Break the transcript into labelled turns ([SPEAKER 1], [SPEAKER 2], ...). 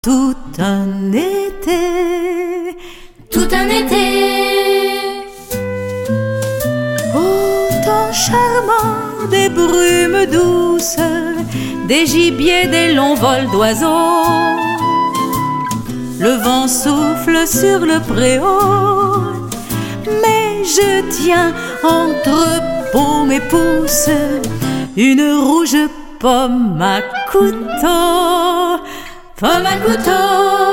[SPEAKER 1] Tout un été, tout un été, au temps charmant des brumes douces, des gibiers, des longs vols d'oiseaux. Le vent souffle sur le préau, mais je tiens entre paume et pouce une rouge pomme à couteau. Pomme à couteau.